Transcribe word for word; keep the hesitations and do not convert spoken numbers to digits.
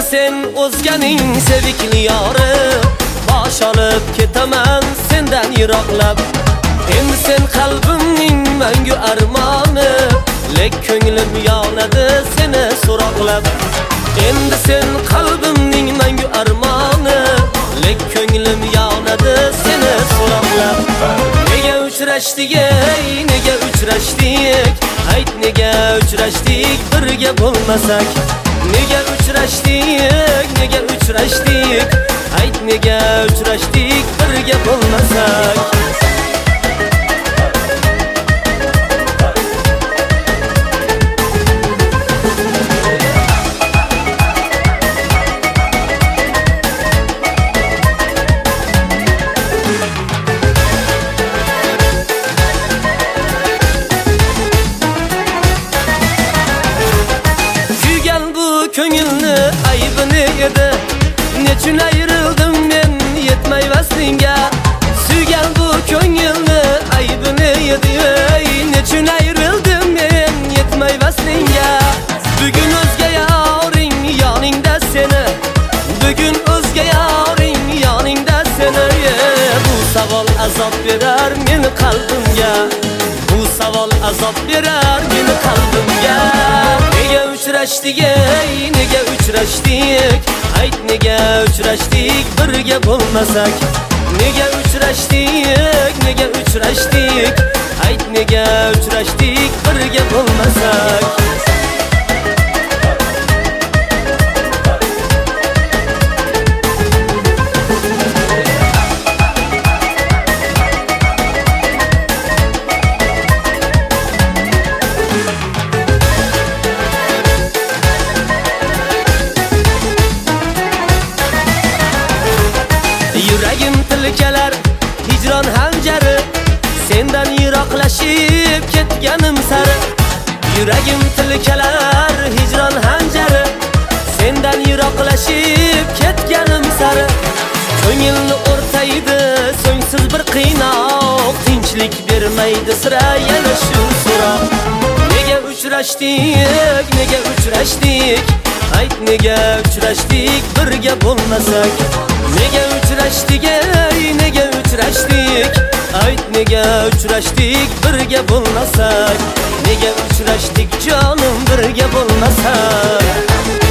sen o'zganing sevikli yori, bosh olib ketaman sendan yiroqlab. Endi sen qalbimning mangu armoni, lek ko'nglim yonadi seni so'roqlab. Endi sen qalbimning mangu armoni, lek ko'nglim yonadi seni so'roqlab. Nega uchrashdik, ey nega uchrashdik? Ayt nega uchrashdik birga bo'lmasak? Nega uchrashdik, nega uchrashdik? Ayt nega uchrashdik birga bo'lmasak? Ko'ngilni aybini edi, nechun ayrildim men yetmay vaslingga. Suygan bu ko'ngilni aybini edi, nechun ayrildim men yetmay vaslingga. Bugun o'zga yoring yoningda seni, bugun o'zga yoring yoningda seni. Bu savol azob berar meni qalbimga, bu savol azob berar meni qalbimga. Nega uchrashdik, ey nega uchrashdik? Ayt nega uchrashdik birga bo'lmasak? Nega uchrashdik, nega uchrashdik? Ayt nega uchrashdik birga bo'lmasak? Yuragim tilkalar hijron hanjari, sendan yiroqlashib ketganim sari. Yuragim tilkalar hijron hanjari, sendan yiroqlashib ketganim sari. Ko'ngilni o'rtaydi so'ngsiz bir qiynoq, tinchlik bermaydi sira yana shu so'roq. Nega uchrashdik, nega uchrashdik? Ayt nega uchrashdik birga bo'lmasak? Nega uchrashdik, ey nega uchrashdik? Ayt nega uchrashdik birga bo'lmasak? Nega uchrashdik jonim birga bo'lmasak?